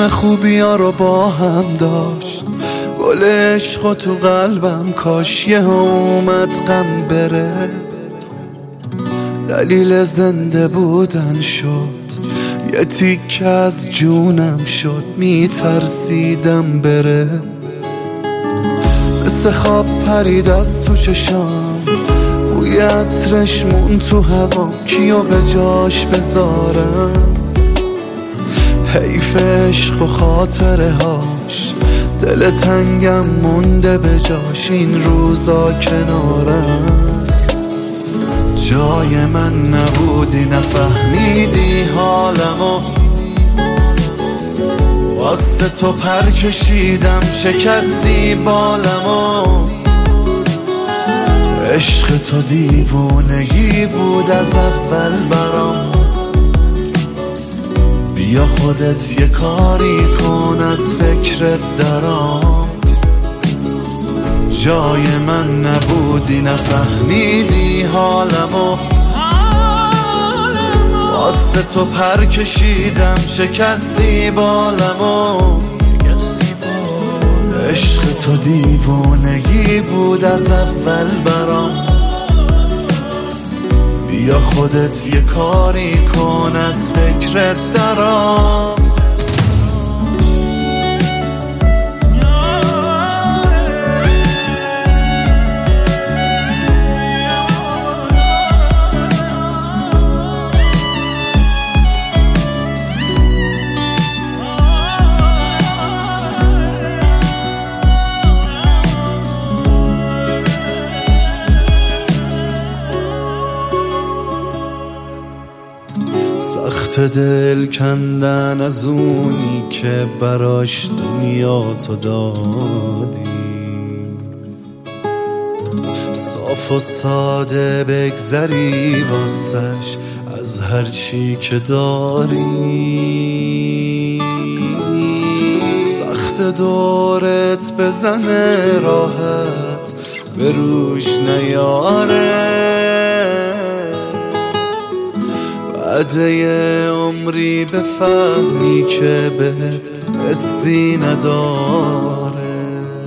همه خوبیا رو با هم داشت، گل عشق تو قلبم کاش یه اومد غم بره. دلیل زنده بودن شد، یه تیکه از جونم شد، میترسیدم بره. مثل خواب پرید از تو چشام، بوی عطرش مون تو هوام، کیو به جاش بذارم؟ حیف عشق و خاطره هاش، دل تنگم مونده به جاش، این روزا کنارم. جای من نبودی نفهمیدی حالمو، واسه تو پر کشیدم شکستی بالمو. عشق تو دیوونگی بود از اول برام، بیا خودت یه کاری کن از فکرت درام. جای من نبودی نفهمیدی حالمو، واسه تو پر کشیدم شکستی بالمو. عشق تو دیوونگی بود از اول برام، بیا خودت یه کاری کن از فکرت درام. سخت دل کندن از اونی که براش دنیا تو دادی، صاف و ساده بگذری واسش از هر چی که داری. سخت دورت بزنه راحت به روش نیاره، بعد یه عمری بفهمی که بهت حسی نداره.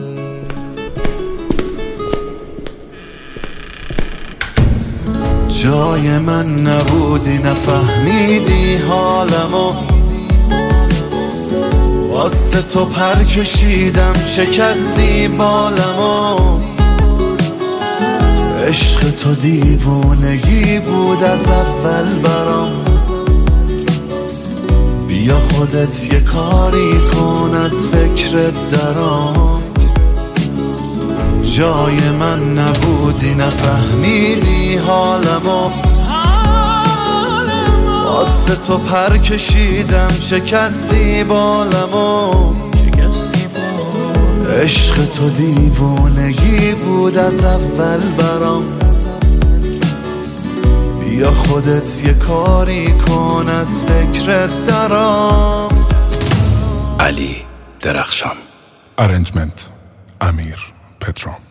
جای من نبودی نفهمیدی حالمو، واسه تو پر کشیدم شکستی بالمو. عشق تو دیوونگی بود از اول برام، بیا خودت یه کاری کن از فکرت درام. جای من نبودی نفهمیدی حالمو، واسه تو پر کشیدم شکستی بالمو. عشق تو دیوونگی بود از اول برام، بیا خودت یه کاری کن از فکرت درام. علی درخشان. ارنجمنت امیر پترو.